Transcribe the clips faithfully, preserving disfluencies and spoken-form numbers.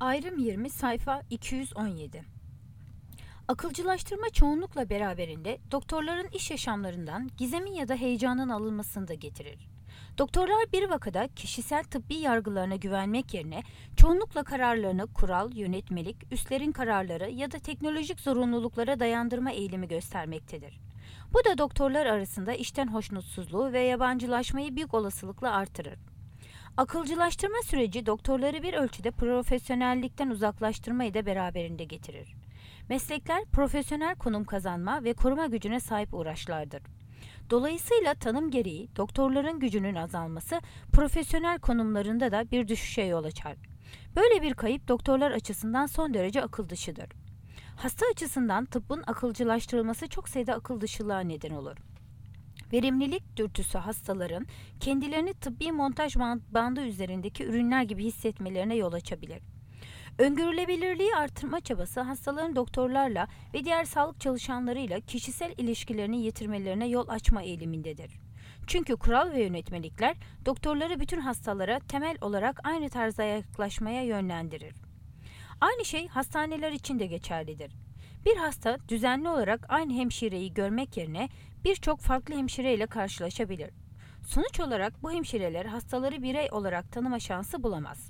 Ayrım yirmi sayfa iki yüz on yedi. Akılcılaştırma çoğunlukla beraberinde doktorların iş yaşamlarından gizemin ya da heyecanın alınmasını da getirir. Doktorlar bir vakada kişisel tıbbi yargılarına güvenmek yerine çoğunlukla kararlarını kural, yönetmelik, üstlerin kararları ya da teknolojik zorunluluklara dayandırma eğilimi göstermektedir. Bu da doktorlar arasında işten hoşnutsuzluğu ve yabancılaşmayı büyük olasılıkla artırır. Akılcılaştırma süreci doktorları bir ölçüde profesyonellikten uzaklaştırmayı da beraberinde getirir. Meslekler profesyonel konum kazanma ve koruma gücüne sahip uğraşlardır. Dolayısıyla tanım gereği doktorların gücünün azalması profesyonel konumlarında da bir düşüşe yol açar. Böyle bir kayıp doktorlar açısından son derece akıl dışıdır. Hasta açısından tıbbın akılcılaştırılması çok sayıda akıl dışılığa neden olur. Verimlilik dürtüsü hastaların kendilerini tıbbi montaj bandı üzerindeki ürünler gibi hissetmelerine yol açabilir. Öngörülebilirliği artırma çabası hastaların doktorlarla ve diğer sağlık çalışanlarıyla kişisel ilişkilerini yitirmelerine yol açma eğilimindedir. Çünkü kural ve yönetmelikler doktorları bütün hastalara temel olarak aynı tarzda yaklaşmaya yönlendirir. Aynı şey hastaneler için de geçerlidir. Bir hasta düzenli olarak aynı hemşireyi görmek yerine birçok farklı hemşireyle karşılaşabilir. Sonuç olarak bu hemşireler hastaları birey olarak tanıma şansı bulamaz.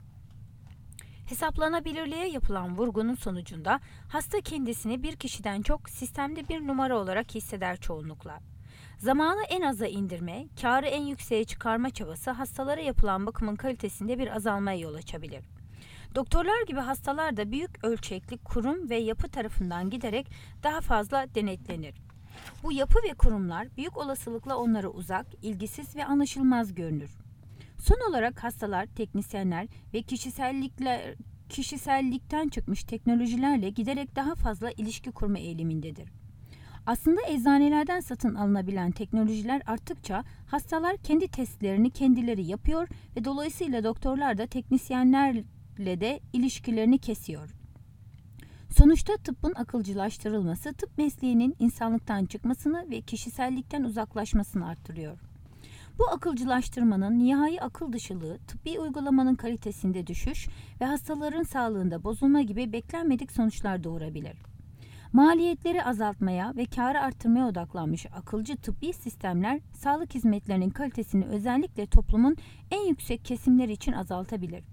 Hesaplanabilirliğe yapılan vurgunun sonucunda hasta kendisini bir kişiden çok sistemde bir numara olarak hisseder çoğunlukla. Zamanı en aza indirme, kârı en yükseğe çıkarma çabası hastalara yapılan bakımın kalitesinde bir azalmaya yol açabilir. Doktorlar gibi hastalar da büyük ölçekli kurum ve yapı tarafından giderek daha fazla denetlenir. Bu yapı ve kurumlar büyük olasılıkla onlara uzak, ilgisiz ve anlaşılmaz görünür. Son olarak hastalar, teknisyenler ve kişisellikler, kişisellikten çıkmış teknolojilerle giderek daha fazla ilişki kurma eğilimindedir. Aslında eczanelerden satın alınabilen teknolojiler arttıkça hastalar kendi testlerini kendileri yapıyor ve dolayısıyla doktorlar da teknisyenlerle de ilişkilerini kesiyor. Sonuçta tıbbın akılcılaştırılması tıp mesleğinin insanlıktan çıkmasını ve kişisellikten uzaklaşmasını arttırıyor. Bu akılcılaştırmanın nihai akıl dışılığı, tıbbi uygulamanın kalitesinde düşüş ve hastaların sağlığında bozulma gibi beklenmedik sonuçlar doğurabilir. Maliyetleri azaltmaya ve kârı arttırmaya odaklanmış akılcı tıbbi sistemler, sağlık hizmetlerinin kalitesini özellikle toplumun en yüksek kesimleri için azaltabilir.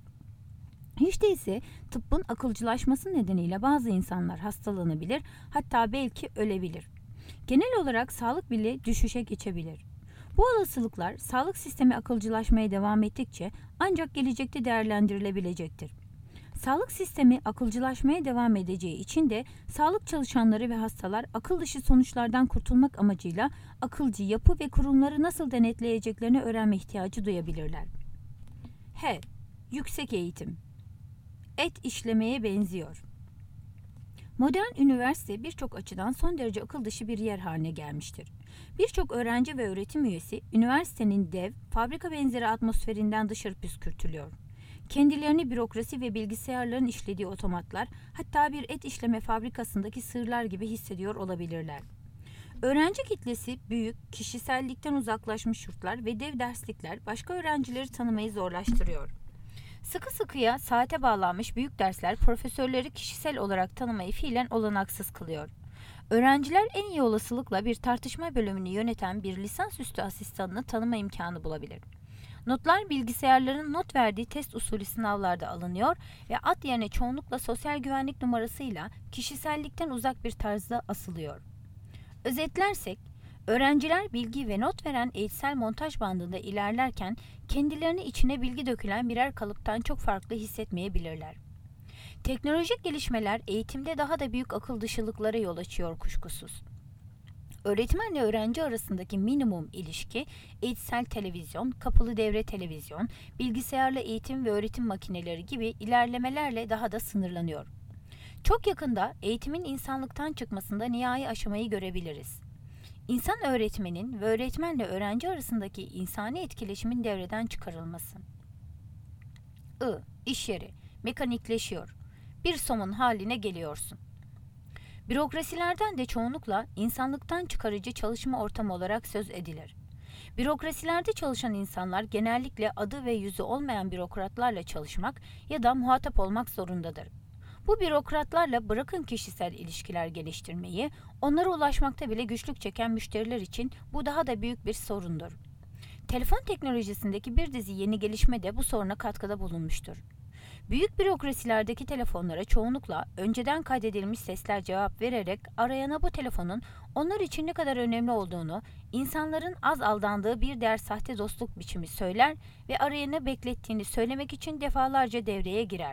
Hiç değilse tıbbın akılcılaşması nedeniyle bazı insanlar hastalanabilir, hatta belki ölebilir. Genel olarak sağlık bile düşüşe geçebilir. Bu olasılıklar sağlık sistemi akılcılaşmaya devam ettikçe ancak gelecekte değerlendirilebilecektir. Sağlık sistemi akılcılaşmaya devam edeceği için de sağlık çalışanları ve hastalar akıl dışı sonuçlardan kurtulmak amacıyla akılcı yapı ve kurumları nasıl denetleyeceklerini öğrenme ihtiyacı duyabilirler. H. Yüksek eğitim. Et işlemeye benziyor. Modern üniversite birçok açıdan son derece akıl dışı bir yer haline gelmiştir. Birçok öğrenci ve öğretim üyesi üniversitenin dev, fabrika benzeri atmosferinden dışarı püskürtülüyor. Kendilerini bürokrasi ve bilgisayarların işlediği otomatlar, hatta bir et işleme fabrikasındaki sığırlar gibi hissediyor olabilirler. Öğrenci kitlesi büyük, kişisellikten uzaklaşmış yurtlar ve dev derslikler başka öğrencileri tanımayı zorlaştırıyor. Sıkı sıkıya saate bağlanmış büyük dersler profesörleri kişisel olarak tanımayı fiilen olanaksız kılıyor. Öğrenciler en iyi olasılıkla bir tartışma bölümünü yöneten bir lisansüstü asistanını tanıma imkanı bulabilir. Notlar bilgisayarların not verdiği test usulü sınavlarda alınıyor ve ad yerine çoğunlukla sosyal güvenlik numarasıyla kişisellikten uzak bir tarzda asılıyor. Özetlersek, öğrenciler bilgi ve not veren eğitsel montaj bandında ilerlerken kendilerini içine bilgi dökülen birer kalıptan çok farklı hissetmeyebilirler. Teknolojik gelişmeler eğitimde daha da büyük akıl dışılıklara yol açıyor kuşkusuz. Öğretmenle öğrenci arasındaki minimum ilişki, eğitsel televizyon, kapalı devre televizyon, bilgisayarla eğitim ve öğretim makineleri gibi ilerlemelerle daha da sınırlanıyor. Çok yakında eğitimin insanlıktan çıkmasında nihai aşamayı görebiliriz. İnsan öğretmenin ve öğretmenle öğrenci arasındaki insani etkileşimin devreden çıkarılması. I. İş yeri. Mekanikleşiyor. Bir somun haline geliyorsun. Bürokrasilerden de çoğunlukla insanlıktan çıkarıcı çalışma ortamı olarak söz edilir. Bürokrasilerde çalışan insanlar genellikle adı ve yüzü olmayan bürokratlarla çalışmak ya da muhatap olmak zorundadır. Bu bürokratlarla bırakın kişisel ilişkiler geliştirmeyi, onlara ulaşmakta bile güçlük çeken müşteriler için bu daha da büyük bir sorundur. Telefon teknolojisindeki bir dizi yeni gelişme de bu soruna katkıda bulunmuştur. Büyük bürokrasilerdeki telefonlara çoğunlukla önceden kaydedilmiş sesler cevap vererek arayana bu telefonun onlar için ne kadar önemli olduğunu, insanların az aldandığı bir diğer sahte dostluk biçimi söyler ve arayanı beklettiğini söylemek için defalarca devreye girer.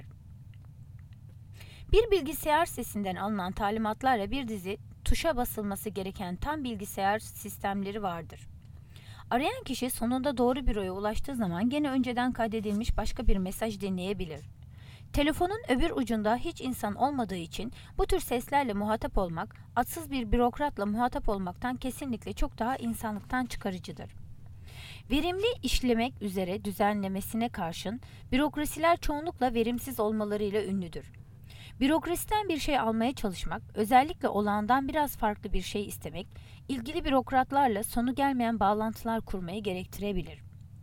Bir bilgisayar sesinden alınan talimatlarla bir dizi tuşa basılması gereken tam bilgisayar sistemleri vardır. Arayan kişi sonunda doğru büroya ulaştığı zaman gene önceden kaydedilmiş başka bir mesaj dinleyebilir. Telefonun öbür ucunda hiç insan olmadığı için bu tür seslerle muhatap olmak, atsız bir bürokratla muhatap olmaktan kesinlikle çok daha insanlıktan çıkarıcıdır. Verimli işlemek üzere düzenlemesine karşın bürokrasiler çoğunlukla verimsiz olmalarıyla ünlüdür. Bürokrasiden bir şey almaya çalışmak, özellikle olağandan biraz farklı bir şey istemek, ilgili bürokratlarla sonu gelmeyen bağlantılar kurmayı gerektirebilir.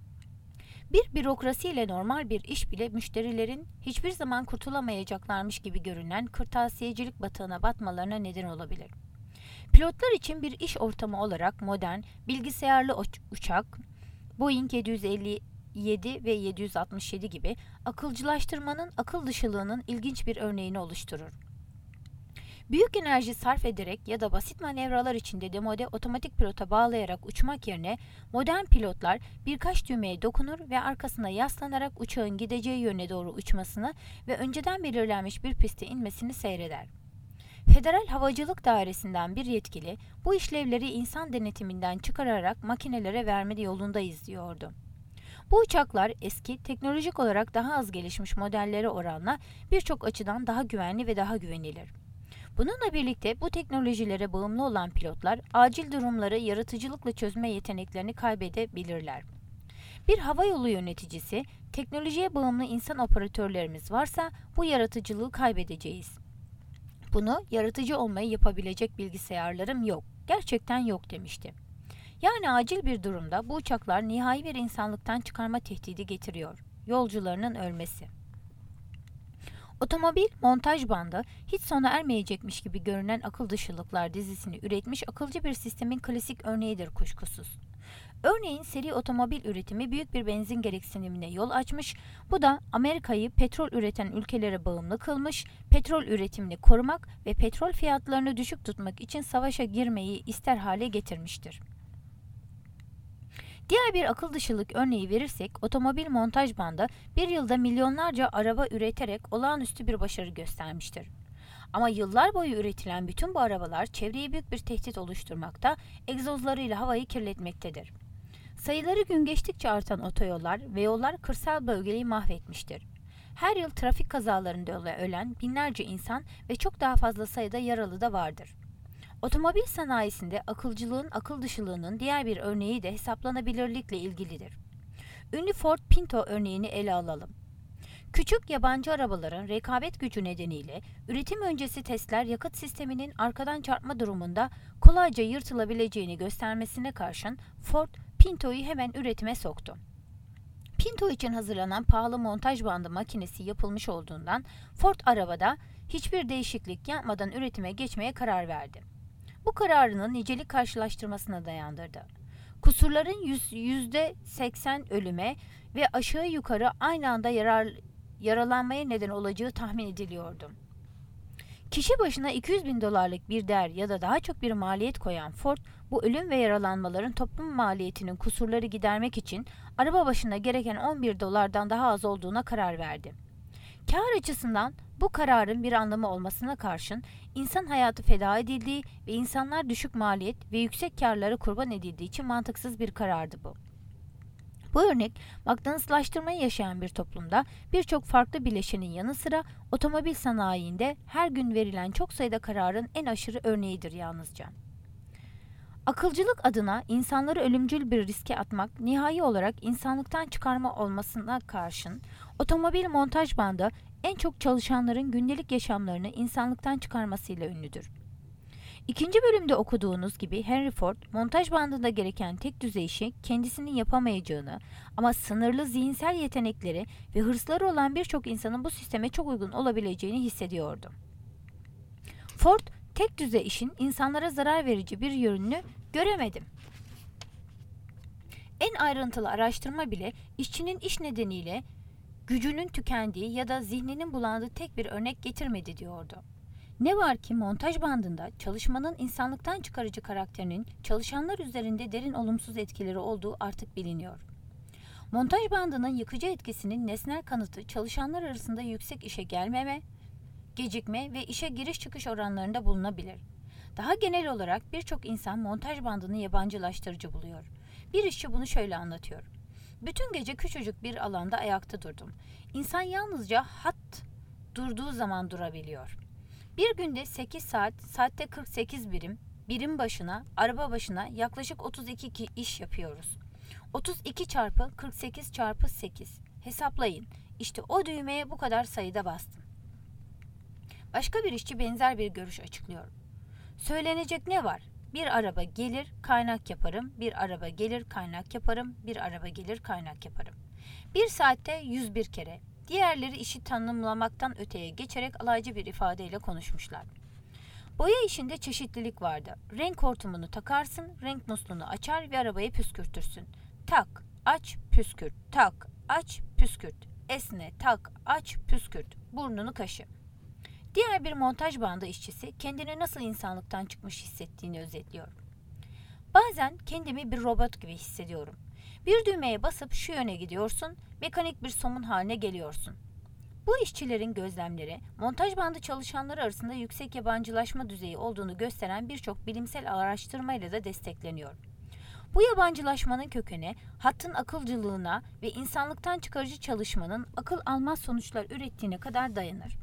Bir bürokrasi ile normal bir iş bile müşterilerin hiçbir zaman kurtulamayacaklarmış gibi görünen kırtasiyecilik batağına batmalarına neden olabilir. Pilotlar için bir iş ortamı olarak modern, bilgisayarlı uçak, Boeing yedi yüz elli yedi ve yedi yüz altmış yedi gibi akılcılaştırmanın akıl dışılığının ilginç bir örneğini oluşturur. Büyük enerji sarf ederek ya da basit manevralar içinde demode otomatik pilota bağlayarak uçmak yerine modern pilotlar birkaç düğmeye dokunur ve arkasına yaslanarak uçağın gideceği yöne doğru uçmasını ve önceden belirlenmiş bir piste inmesini seyreder. Federal Havacılık Dairesi'nden bir yetkili bu işlevleri insan denetiminden çıkararak makinelere verme yolunda izliyordu. Bu uçaklar eski, teknolojik olarak daha az gelişmiş modellere oranla birçok açıdan daha güvenli ve daha güvenilir. Bununla birlikte bu teknolojilere bağımlı olan pilotlar acil durumları yaratıcılıkla çözme yeteneklerini kaybedebilirler. Bir havayolu yöneticisi, teknolojiye bağımlı insan operatörlerimiz varsa bu yaratıcılığı kaybedeceğiz. Bunu yaratıcı olmayı yapabilecek bilgisayarlarım yok, gerçekten yok demişti. Yani acil bir durumda bu uçaklar nihai bir insanlıktan çıkarma tehdidi getiriyor. Yolcularının ölmesi. Otomobil montaj bandı hiç sona ermeyecekmiş gibi görünen akıl dışılıklar dizisini üretmiş akılcı bir sistemin klasik örneğidir kuşkusuz. Örneğin seri otomobil üretimi büyük bir benzin gereksinimine yol açmış, bu da Amerika'yı petrol üreten ülkelere bağımlı kılmış, petrol üretimini korumak ve petrol fiyatlarını düşük tutmak için savaşa girmeyi ister hale getirmiştir. Diğer bir akıl dışılık örneği verirsek, otomobil montaj bandı bir yılda milyonlarca araba üreterek olağanüstü bir başarı göstermiştir. Ama yıllar boyu üretilen bütün bu arabalar çevreye büyük bir tehdit oluşturmakta, egzozlarıyla havayı kirletmektedir. Sayıları gün geçtikçe artan otoyollar ve yollar kırsal bölgeyi mahvetmiştir. Her yıl trafik kazalarında ölen binlerce insan ve çok daha fazla sayıda yaralı da vardır. Otomobil sanayisinde akılcılığın akıl dışılığının diğer bir örneği de hesaplanabilirlikle ilgilidir. Ünlü Ford Pinto örneğini ele alalım. Küçük yabancı arabaların rekabet gücü nedeniyle üretim öncesi testler yakıt sisteminin arkadan çarpma durumunda kolayca yırtılabileceğini göstermesine karşın Ford Pinto'yu hemen üretime soktu. Pinto için hazırlanan pahalı montaj bandı makinesi yapılmış olduğundan Ford arabada hiçbir değişiklik yapmadan üretime geçmeye karar verdi. Bu kararının nicelik karşılaştırmasına dayandırdı. Kusurların yüzde seksen ölüme ve aşağı yukarı aynı anda yarar, yaralanmaya neden olacağı tahmin ediliyordu. Kişi başına iki yüz bin dolarlık bir değer ya da daha çok bir maliyet koyan Ford, bu ölüm ve yaralanmaların toplum maliyetinin kusurları gidermek için araba başına gereken on bir dolardan daha az olduğuna karar verdi. Kâr açısından bu kararın bir anlamı olmasına karşın insan hayatı feda edildiği ve insanlar düşük maliyet ve yüksek kârlara kurban edildiği için mantıksız bir karardı bu. Bu örnek, McDonald'slaştırmayı yaşayan bir toplumda birçok farklı bileşenin yanı sıra otomobil sanayiinde her gün verilen çok sayıda kararın en aşırı örneğidir yalnızca. Akılcılık adına insanları ölümcül bir riske atmak, nihai olarak insanlıktan çıkarma olmasına karşın, otomobil montaj bandı en çok çalışanların gündelik yaşamlarını insanlıktan çıkarmasıyla ünlüdür. İkinci bölümde okuduğunuz gibi Henry Ford, montaj bandında gereken tek düzey işi kendisinin yapamayacağını ama sınırlı zihinsel yetenekleri ve hırsları olan birçok insanın bu sisteme çok uygun olabileceğini hissediyordu. Ford, tek düzey işin insanlara zarar verici bir yönünü göremedim. En ayrıntılı araştırma bile işçinin iş nedeniyle gücünün tükendiği ya da zihninin bulandığı tek bir örnek getirmedi diyordu. Ne var ki montaj bandında çalışmanın insanlıktan çıkarıcı karakterinin çalışanlar üzerinde derin olumsuz etkileri olduğu artık biliniyor. Montaj bandının yıkıcı etkisinin nesnel kanıtı çalışanlar arasında yüksek işe gelmeme, gecikme ve işe giriş çıkış oranlarında bulunabilir. Daha genel olarak birçok insan montaj bandını yabancılaştırıcı buluyor. Bir işçi bunu şöyle anlatıyor. Bütün gece küçücük bir alanda ayakta durdum. İnsan yalnızca hat durduğu zaman durabiliyor. Bir günde sekiz saat, saatte kırk sekiz birim, birim başına, araba başına yaklaşık otuz iki iş yapıyoruz. otuz iki çarpı kırk sekiz çarpı sekiz. Hesaplayın. İşte o düğmeye bu kadar sayıda bastım. Başka bir işçi benzer bir görüş açıklıyor. Söylenecek ne var? Bir araba gelir, kaynak yaparım, bir araba gelir, kaynak yaparım, bir araba gelir, kaynak yaparım. Bir saatte yüz bir kere. Diğerleri işi tanımlamaktan öteye geçerek alaycı bir ifadeyle konuşmuşlar. Boya işinde çeşitlilik vardı. Renk hortumunu takarsın, renk musluğunu açar ve arabayı püskürtürsün. Tak, aç, püskürt, tak, aç, püskürt. Esne, tak, aç, püskürt. Burnunu kaşı. Diğer bir montaj bandı işçisi kendini nasıl insanlıktan çıkmış hissettiğini özetliyor. Bazen kendimi bir robot gibi hissediyorum. Bir düğmeye basıp şu yöne gidiyorsun, mekanik bir somun haline geliyorsun. Bu işçilerin gözlemleri, montaj bandı çalışanları arasında yüksek yabancılaşma düzeyi olduğunu gösteren birçok bilimsel araştırmayla da destekleniyor. Bu yabancılaşmanın kökeni, hattın akılcılığına ve insanlıktan çıkarıcı çalışmanın akıl almaz sonuçlar ürettiğine kadar dayanır.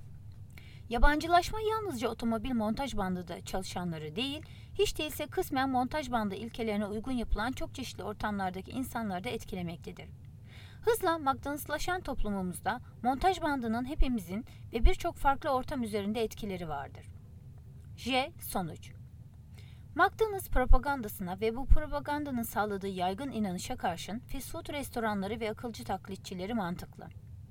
Yabancılaşma yalnızca otomobil montaj bandında çalışanları değil, hiç değilse kısmen montaj bandı ilkelerine uygun yapılan çok çeşitli ortamlardaki insanları da etkilemektedir. Hızla McDonald'slaşan toplumumuzda montaj bandının hepimizin ve birçok farklı ortam üzerinde etkileri vardır. J. Sonuç. McDonald's propagandasına ve bu propagandanın sağladığı yaygın inanışa karşın fast food restoranları ve akılcı taklitçileri mantıklı.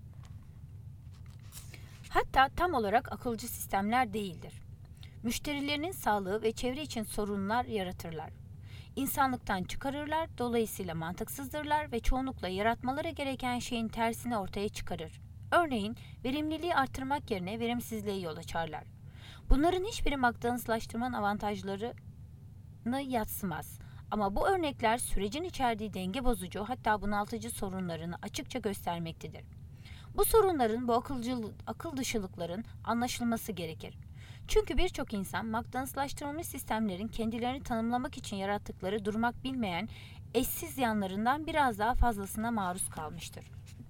Hatta tam olarak akılcı sistemler değildir. Müşterilerinin sağlığı ve çevre için sorunlar yaratırlar. İnsanlıktan çıkarırlar, dolayısıyla mantıksızdırlar ve çoğunlukla yaratmaları gereken şeyin tersini ortaya çıkarır. Örneğin, verimliliği artırmak yerine verimsizliğe yol açarlar. Bunların hiçbiri McDonald'slaştırmanın avantajlarını yadsımaz. Ama bu örnekler sürecin içerdiği denge bozucu, hatta bunaltıcı sorunlarını açıkça göstermektedir. Bu sorunların, bu akılcı, akıl dışılıkların anlaşılması gerekir. Çünkü birçok insan McDonald'slaştırılmış sistemlerin kendilerini tanımlamak için yarattıkları durmak bilmeyen eşsiz yanlarından biraz daha fazlasına maruz kalmıştır.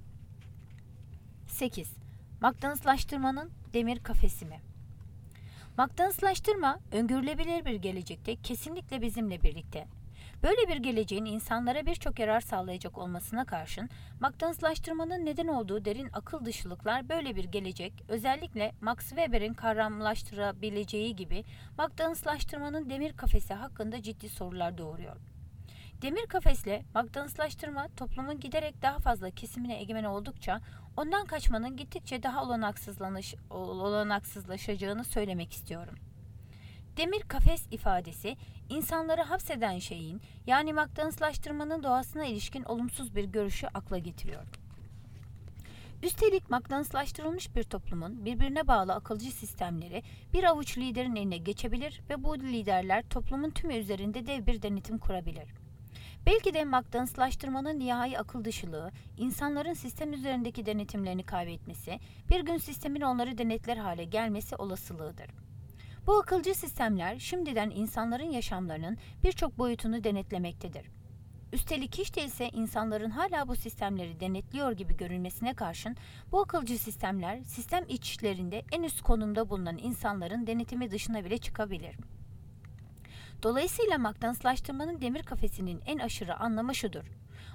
sekiz. McDonald'slaştırmanın demir kafesi mi? McDonald'slaştırma öngörülebilir bir gelecekte kesinlikle bizimle birlikte. Böyle bir geleceğin insanlara birçok yarar sağlayacak olmasına karşın, McDonald'slaştırmanın neden olduğu derin akıl dışılıklar böyle bir gelecek, özellikle Max Weber'in kavramlaştırabileceği gibi McDonald'slaştırmanın demir kafesi hakkında ciddi sorular doğuruyor. Demir kafesle McDonald'slaştırma toplumun giderek daha fazla kesimine egemen oldukça ondan kaçmanın gittikçe daha olanaksızlaşacağını söylemek istiyorum. Demir kafes ifadesi, insanları hapseden şeyin, yani McDonald'slaştırmanın doğasına ilişkin olumsuz bir görüşü akla getiriyor. Üstelik McDonald'slaştırılmış bir toplumun birbirine bağlı akılcı sistemleri bir avuç liderin eline geçebilir ve bu liderler toplumun tümü üzerinde dev bir denetim kurabilir. Belki de McDonald'slaştırmanın nihai akıl dışılığı, insanların sistem üzerindeki denetimlerini kaybetmesi, bir gün sistemin onları denetler hale gelmesi olasılığıdır. Bu akılcı sistemler şimdiden insanların yaşamlarının birçok boyutunu denetlemektedir. Üstelik hiç değilse insanların hala bu sistemleri denetliyor gibi görünmesine karşın bu akılcı sistemler sistem içlerinde en üst konumda bulunan insanların denetimi dışına bile çıkabilir. Dolayısıyla McDonald'slaştırmanın demir kafesinin en aşırı anlamı şudur.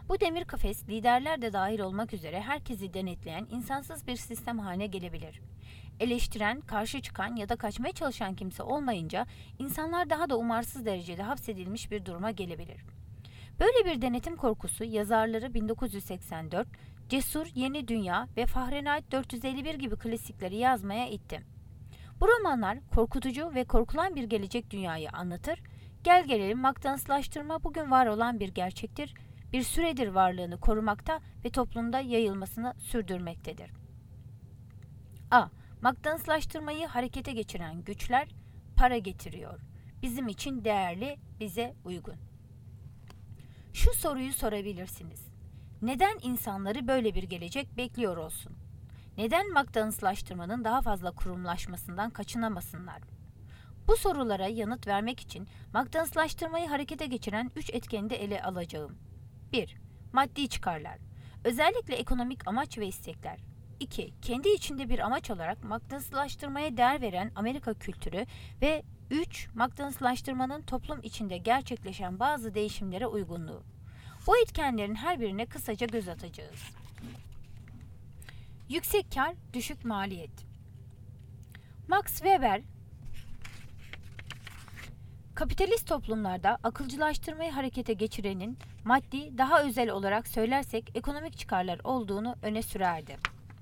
Bu demir kafes, liderler de dahil olmak üzere herkesi denetleyen insansız bir sistem haline gelebilir. Eleştiren, karşı çıkan ya da kaçmaya çalışan kimse olmayınca insanlar daha da umarsız derecede hapsedilmiş bir duruma gelebilir. Böyle bir denetim korkusu yazarları bin dokuz yüz seksen dört, Cesur, Yeni Dünya ve Fahrenheit dört yüz elli bir gibi klasikleri yazmaya itti. Bu romanlar korkutucu ve korkulan bir gelecek dünyayı anlatır. Gel gelelim McDonald'slaştırma bugün var olan bir gerçektir. Bir süredir varlığını korumakta ve toplumda yayılmasını sürdürmektedir. A. McDonald'slaştırmayı harekete geçiren güçler para getiriyor. Bizim için değerli, bize uygun. Şu soruyu sorabilirsiniz. Neden insanları böyle bir gelecek bekliyor olsun? Neden McDonald'slaştırmanın daha fazla kurumlaşmasından kaçınamasınlar? Bu sorulara yanıt vermek için McDonald'slaştırmayı harekete geçiren üç etkeni de ele alacağım. bir. Maddi çıkarlar. Özellikle ekonomik amaç ve istekler. iki. Kendi içinde bir amaç olarak McDonald'slaştırmaya değer veren Amerika kültürü ve üç. McDonald'slaştırmanın toplum içinde gerçekleşen bazı değişimlere uygunluğu. Bu etkenlerin her birine kısaca göz atacağız. Yüksek kar, düşük maliyet. Max Weber, kapitalist toplumlarda akılcılaştırmayı harekete geçirenin maddi, daha özel olarak söylersek ekonomik çıkarlar olduğunu öne sürerdi.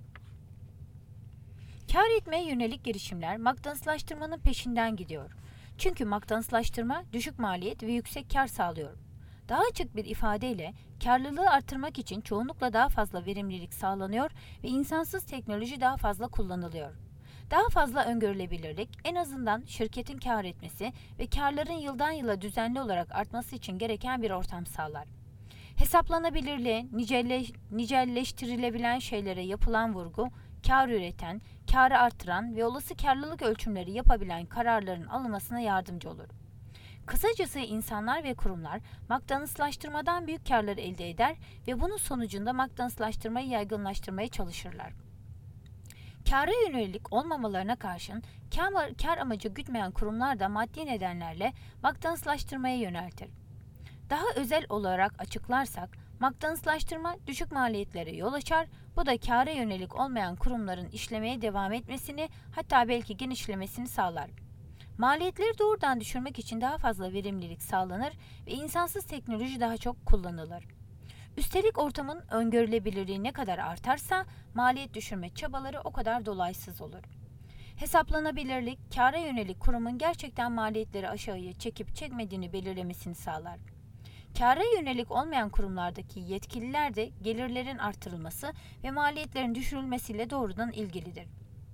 Kar etmeye yönelik girişimler McDonald'slaştırmanın peşinden gidiyor. Çünkü McDonald'slaştırma düşük maliyet ve yüksek kar sağlıyor. Daha açık bir ifadeyle karlılığı artırmak için çoğunlukla daha fazla verimlilik sağlanıyor ve insansız teknoloji daha fazla kullanılıyor. Daha fazla öngörülebilirlik, en azından şirketin kar etmesi ve karların yıldan yıla düzenli olarak artması için gereken bir ortam sağlar. Hesaplanabilirliğe, nicelle, nicelleştirilebilen şeylere yapılan vurgu, kar üreten, karı artıran ve olası karlılık ölçümleri yapabilen kararların alınmasına yardımcı olur. Kısacası insanlar ve kurumlar McDonald'slaştırmadan büyük karlar elde eder ve bunun sonucunda McDonald'slaştırmayı yaygınlaştırmaya çalışırlar. Kâra yönelik olmamalarına karşın kar, kar amacı gütmeyen kurumlar da maddi nedenlerle McDonald'slaştırmaya yöneltir. Daha özel olarak açıklarsak, McDonald'slaştırma düşük maliyetlere yol açar, bu da kâra yönelik olmayan kurumların işlemeye devam etmesini, hatta belki genişlemesini sağlar. Maliyetleri doğrudan düşürmek için daha fazla verimlilik sağlanır ve insansız teknoloji daha çok kullanılır. Üstelik ortamın öngörülebilirliği ne kadar artarsa maliyet düşürme çabaları o kadar dolaysız olur. Hesaplanabilirlik, kâra yönelik kurumun gerçekten maliyetleri aşağıya çekip çekmediğini belirlemesini sağlar. Kâra yönelik olmayan kurumlardaki yetkililer de gelirlerin artırılması ve maliyetlerin düşürülmesiyle doğrudan ilgilidir.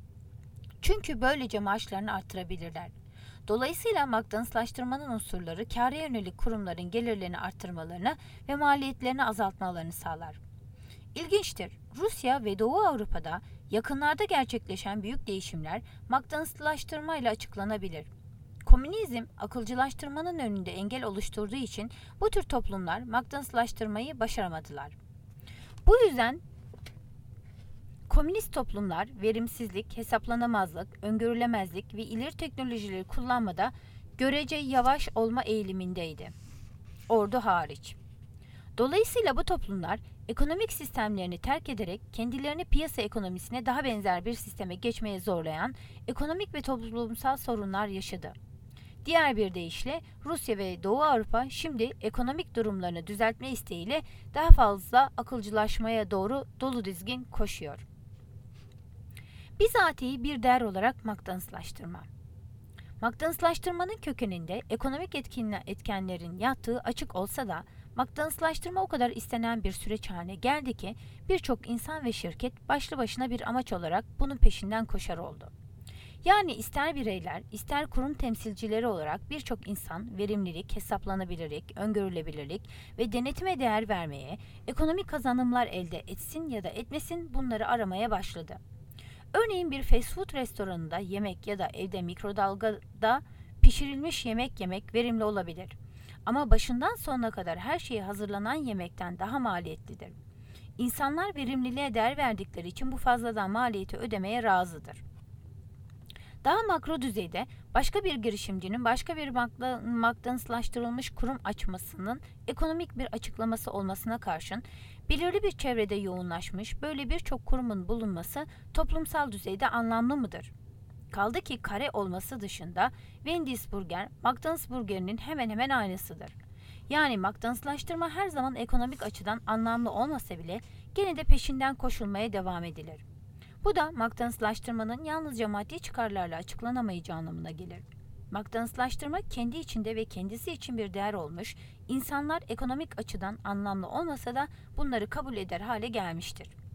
Çünkü böylece maaşlarını artırabilirler. Dolayısıyla McDonald'slaştırmanın unsurları kâra yönelik kurumların gelirlerini artırmalarını ve maliyetlerini azaltmalarını sağlar. İlginçtir, Rusya ve Doğu Avrupa'da yakınlarda gerçekleşen büyük değişimler McDonald'slaştırma ile açıklanabilir. Komünizm, akılcılaştırmanın önünde engel oluşturduğu için bu tür toplumlar McDonald'slaştırmayı başaramadılar. Bu yüzden komünist toplumlar verimsizlik, hesaplanamazlık, öngörülemezlik ve ileri teknolojileri kullanmada görece yavaş olma eğilimindeydi. Ordu hariç. Dolayısıyla bu toplumlar ekonomik sistemlerini terk ederek kendilerini piyasa ekonomisine daha benzer bir sisteme geçmeye zorlayan ekonomik ve toplumsal sorunlar yaşadı. Diğer bir deyişle Rusya ve Doğu Avrupa şimdi ekonomik durumlarını düzeltme isteğiyle daha fazla akılcılaşmaya doğru dolu dizgin koşuyor. Bizatihi bir değer olarak McDonald'slaştırma. McDonald'slaştırmanın kökeninde ekonomik etkenlerin yattığı açık olsa da McDonald'slaştırma o kadar istenen bir süreç haline geldi ki birçok insan ve şirket başlı başına bir amaç olarak bunun peşinden koşar oldu. Yani ister bireyler, ister kurum temsilcileri olarak birçok insan verimlilik, hesaplanabilirlik, öngörülebilirlik ve denetime değer vermeye, ekonomik kazanımlar elde etsin ya da etmesin bunları aramaya başladı. Örneğin bir fast food restoranında yemek ya da evde mikrodalgada pişirilmiş yemek yemek verimli olabilir. Ama başından sonuna kadar her şeye hazırlanan yemekten daha maliyetlidir. İnsanlar verimliliğe değer verdikleri için bu fazladan maliyeti ödemeye razıdır. Daha makro düzeyde başka bir girişimcinin başka bir McDonald'slaştırılmış kurum açmasının ekonomik bir açıklaması olmasına karşın belirli bir çevrede yoğunlaşmış böyle birçok kurumun bulunması toplumsal düzeyde anlamlı mıdır? Kaldı ki kare olması dışında Wendy's Burger, McDonald's Burger'inin hemen hemen aynısıdır. Yani McDonald'slaştırma her zaman ekonomik açıdan anlamlı olmasa bile gene de peşinden koşulmaya devam edilir. Bu da McDonald'slaştırmanın yalnızca maddi çıkarlarla açıklanamayacağı anlamına gelir. McDonald'slaştırma kendi içinde ve kendisi için bir değer olmuş, insanlar ekonomik açıdan anlamlı olmasa da bunları kabul eder hale gelmiştir.